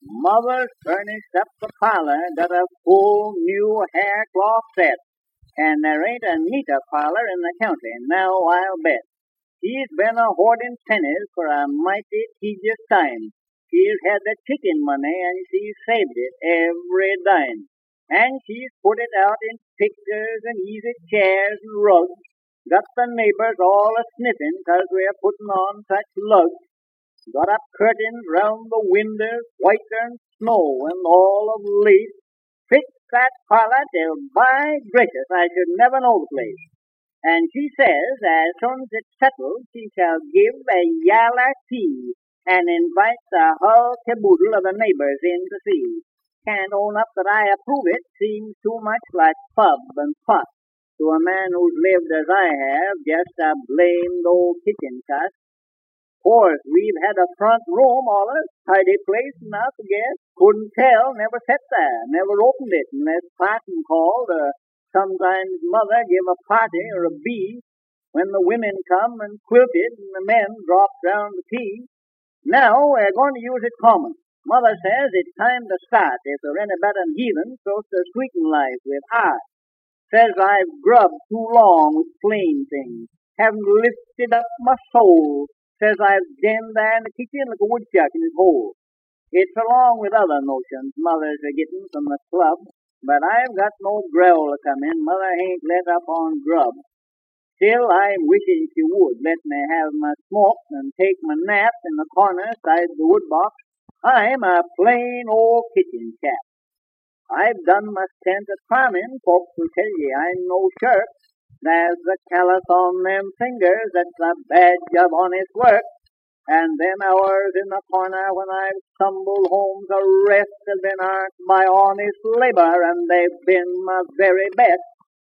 Mother's furnished up the parlor, got a full new haircloth set, and there ain't a neater parlor in the county, now I'll bet. She's been a hoarding pennies for a mighty tedious time. She's had the chicken money, and she's saved it every dime. And she's put it out in pictures and easy chairs and rugs. Got the neighbors all a-sniffing 'cause we're putting on such lugs. Got up curtains round the windows, whiter than snow and all of lace. Fixed that parlor till, by gracious, I should never know the place. And she says, as soon as it's settled, she shall give a yaller tea and invite the whole caboodle of the neighbors in to see. Can't own up that I approve it, seems too much like pub and pot to a man who's lived as I have, just a blamed old kitchen cuss. Course, we've had a front room, all us, tidy place enough, I guess. Couldn't tell, never sat there, never opened it unless parting called, or sometimes mother give a party or a bee, when the women come and quilted and the men dropped round the tea. Now we're going to use it common. Mother says it's time to start if we're any better than heathen, so to sweeten life with art. Says I've grubbed too long with plain things, haven't lifted up my soul. Says I've jammed there in the kitchen like a woodchuck in his hole. It's along with other notions mothers are getting from the club, but I've got no growl to come in. Mother ain't let up on grub. Still, I'm wishing she would let me have my smoke and take my nap in the corner side the woodbox. I'm a plain old kitchen chap. I've done my stint at farming. Folks will tell ye I'm no shirk. There's the callus on them fingers, that's a badge of honest work. And them hours in the corner when I've stumbled home to rest have been earned by honest labor, and they've been my very best.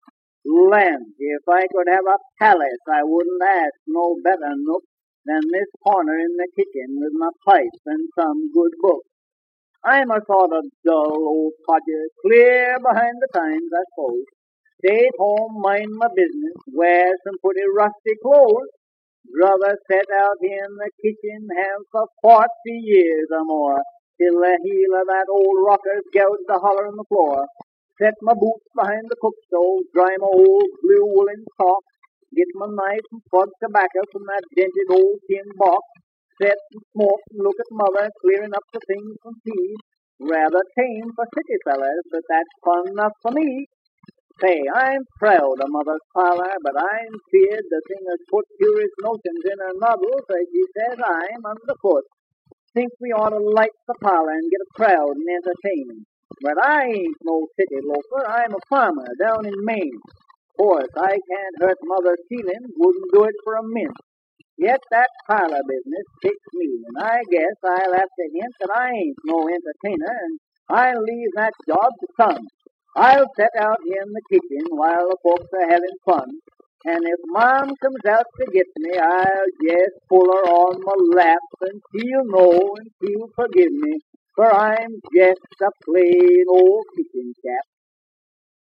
Land, if I could have a palace, I wouldn't ask no better nook than this corner in the kitchen with my pipe and some good book. I'm a sort of dull old codger, clear behind the times, I suppose. Stay at home, mind my business, wear some pretty rusty clothes. Brother set out here in the kitchen, have for 40 years or more, till the heel of that old rocker's gouged the holler on the floor. Set my boots behind the cook stove, dry my old blue woolen socks, get my knife and plug tobacco from that dented old tin box, set and smoke and look at mother clearing up the things from tea. Rather tame for city fellas, but that's fun enough for me. Say, I'm proud of mother's parlor, but I'm feared the thing has put curious notions in her noddle, so she says I'm underfoot. Think we ought to light the parlor and get a crowd and entertain. But I ain't no city loafer, I'm a farmer down in Maine. Course, I can't hurt mother's feelings, wouldn't do it for a mint. Yet that parlor business ticks me, and I guess I'll have to hint that I ain't no entertainer, and I'll leave that job to some. I'll set out here in the kitchen while the folks are having fun, and if Mom comes out to get me, I'll just pull her on my lap, and she'll know and she'll forgive me, for I'm just a plain old kitchen chap.